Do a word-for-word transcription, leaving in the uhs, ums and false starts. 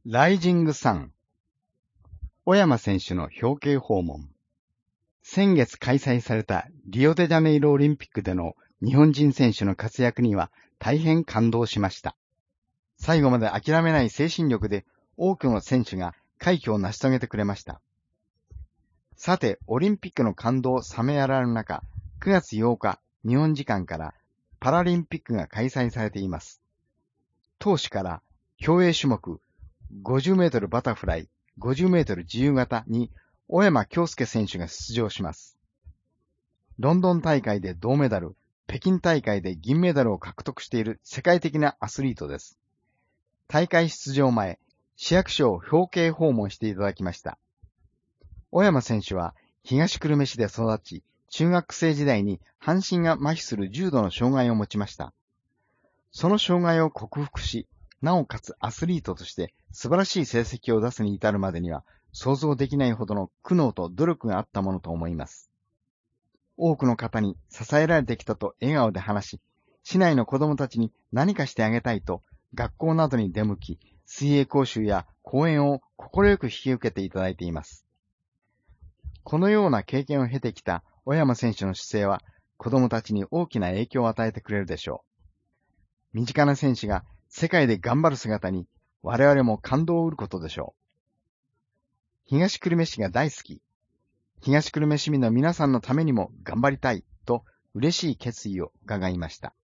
ライジングサン、小山選手の表敬訪問。先月開催されたリオデジャネイロオリンピックでの日本人選手の活躍には大変感動しました。最後まで諦めない精神力で多くの選手が快挙を成し遂げてくれました。さて、オリンピックの感動冷めやらぬ中、くがつようか、日本時間からパラリンピックが開催されています。当初から競泳種目、ごじゅうメートルバタフライ、ごじゅうメートル自由形に小山恭介選手が出場します。ロンドン大会で銅メダル、北京大会で銀メダルを獲得している世界的なアスリートです。大会出場前、市役所を表敬訪問していただきました。小山選手は東久留米市で育ち、中学生時代に半身が麻痺する重度の障害を持ちました。その障害を克服し、なおかつアスリートとして素晴らしい成績を出すに至るまでには想像できないほどの苦悩と努力があったものと思います。多くの方に支えられてきたと笑顔で話し、市内の子供たちに何かしてあげたいと学校などに出向き、水泳講習や講演を快く引き受けていただいています。このような経験を経てきた小山選手の姿勢は子供たちに大きな影響を与えてくれるでしょう。身近な選手が世界で頑張る姿に我々も感動を得ることでしょう。東久留米市が大好き。東久留米市民の皆さんのためにも頑張りたいと嬉しい決意を伺いました。